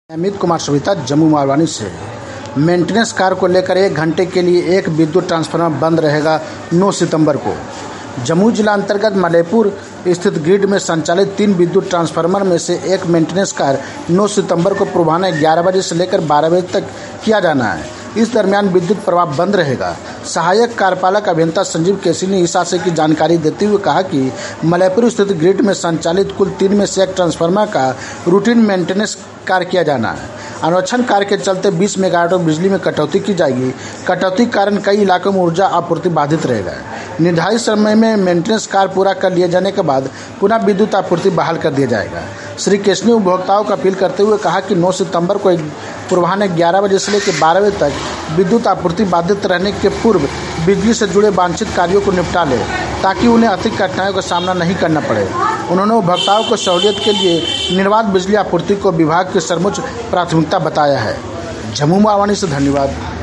अमित कुमार सविता जम्मू मारवानी से। मेंटेनेंस कार्य को लेकर 1 घंटे के लिए एक विद्युत ट्रांसफार्मर बंद रहेगा 9 सितंबर को। जम्मू जिला अंतर्गत मलयपुर स्थित ग्रिड में संचालित 3 विद्युत ट्रांसफार्मर में से एक मेंटेनेंस कार्य 9 सितंबर को पूर्वाह्न 11 बजे से लेकर 12 बजे तक किया जाना है। इस दरमियान विद्युत प्रवाह बंद रहेगा। सहायक कार्यपालक अभियंता संजीव केसी ने इस आशय की जानकारी देते हुए कहा कि मलयपुर स्थित ग्रिड में संचालित कुल 3 में से एक ट्रांसफार्मर का रूटीन मेंटेनेंस कार्य किया जाना है। अनुरक्षण कार्य के चलते 20 मेगावाट बिजली में कटौती की जाएगी। कटौती के कारण कई इलाकों में ऊर्जा आपूर्ति बाधित रहेगा। निर्धारित समय में मेंटेनेंस कार्य पूरा कर लिए जाने के बाद पुनः विद्युत आपूर्ति बहाल कर दिया जाएगा। श्री केशनी ने उपभोक्ताओं को अपील करते हुए कहा कि 9 सितंबर को पूर्वाह्न 11 बजे से लेकर 12 बजे तक विद्युत आपूर्ति बाधित रहने के पूर्व बिजली से जुड़े वांछित कार्यों को निपटा ले, ताकि उन्हें अतिरिक्त कठिनाइयों का सामना नहीं करना पड़े। उन्होंने उपभोक्ताओं को सहूलियत के लिए निर्बाध बिजली आपूर्ति को विभाग की सर्वोच्च प्राथमिकता बताया है। जम्मू मारवानी से धन्यवाद।